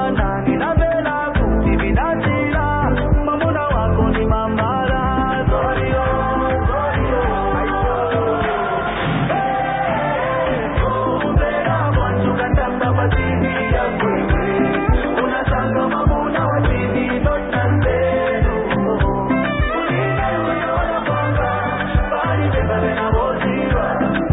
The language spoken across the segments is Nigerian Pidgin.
bwana ninapenda kukivinatila mamuna wako ni mamala zorio zorio kumbera mwanju katamba patini ya kwewe unasanga mamuna wa tini notandenu unine wanaona kwanga bali bebale na boziwa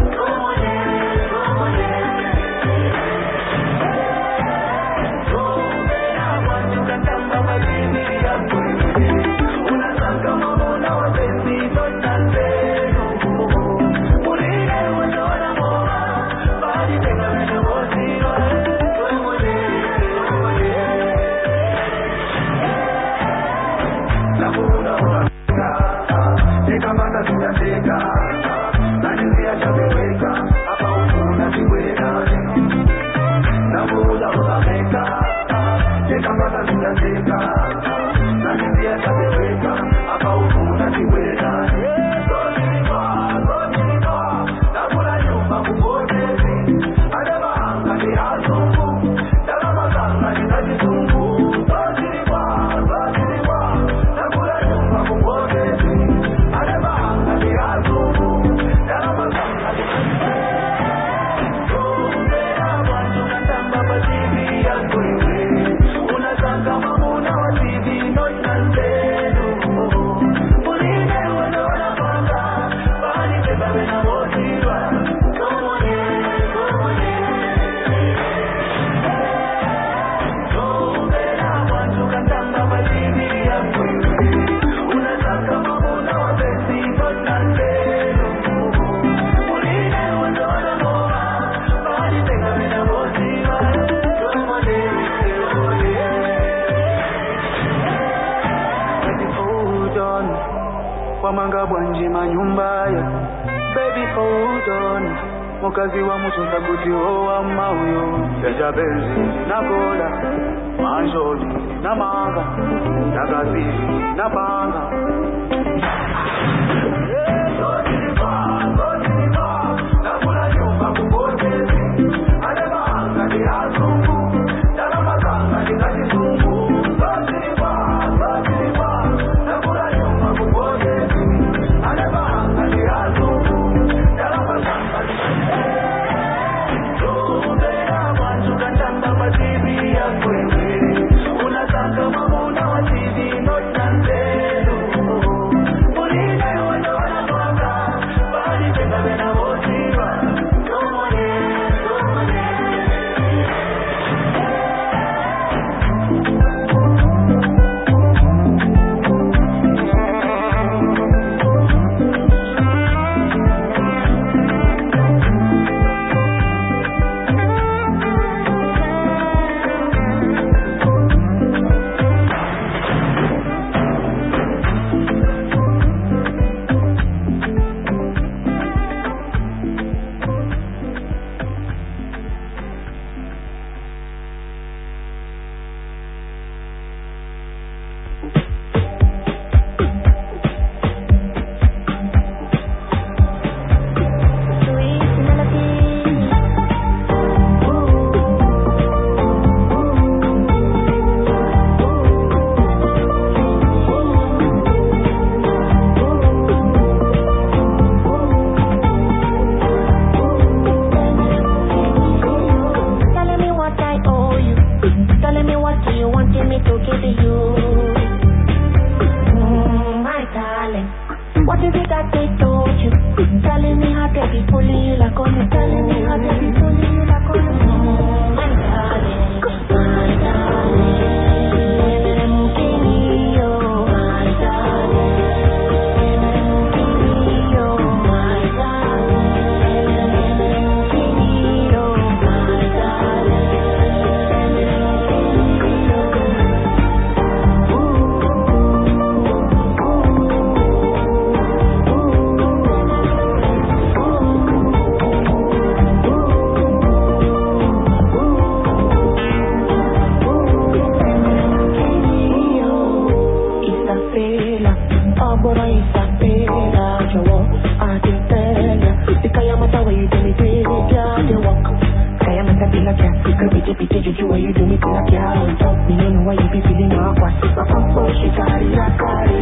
Wamanga bwanji manyumbaya baby hold on mukazi wa mutunza kuti owa mauyo teja benzi na gola manjoli na manga na gazi na panga juju when you do me till I can't on top. Me don't know why you be feeling awkward. If I come for she carry that carry.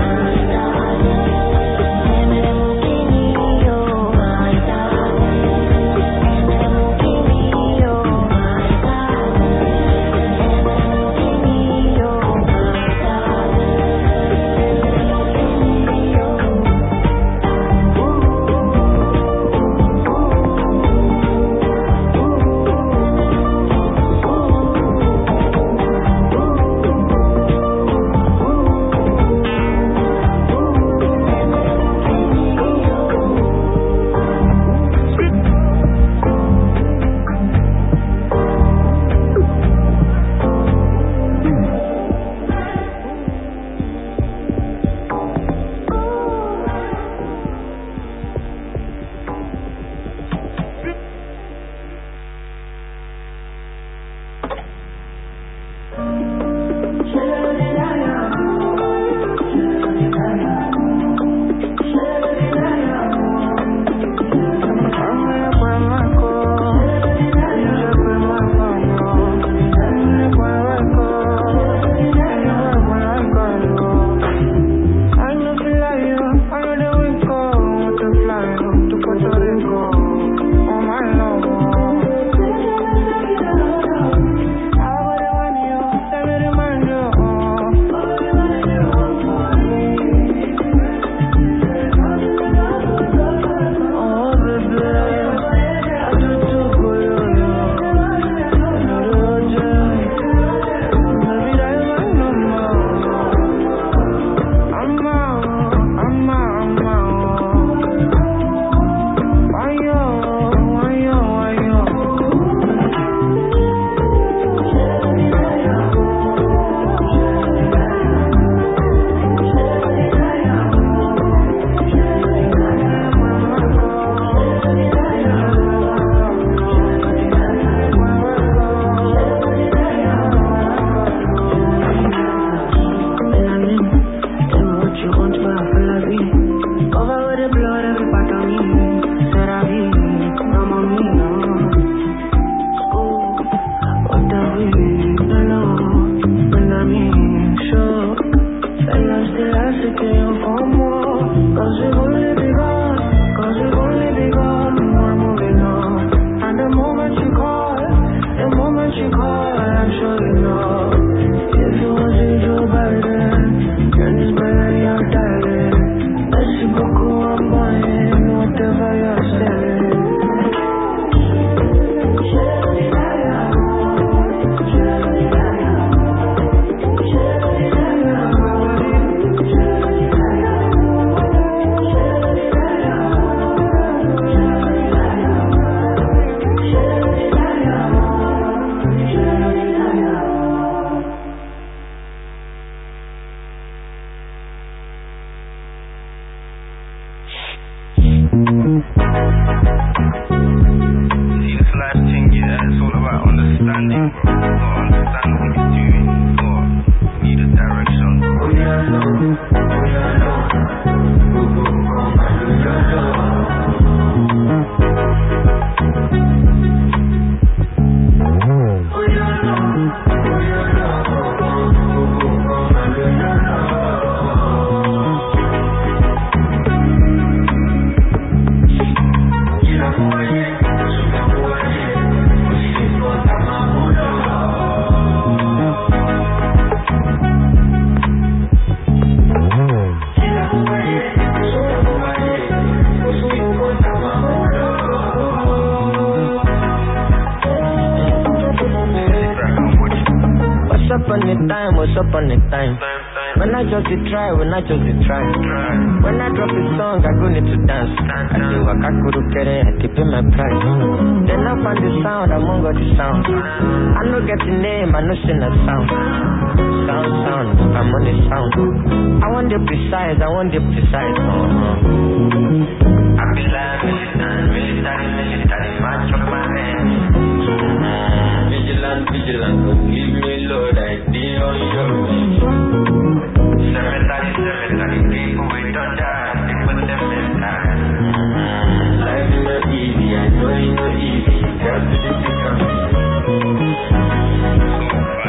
When I drop a song, I go need to dance. I say Wakakuru Kere, I keep in my pride. Then I find the sound, among all the sound. I no get the name, I no sing a sound. Sound, I'm on the sound. I want the precise. I be like military, march up my hands. Vigilant, don't leave me, Lord, I be on your way.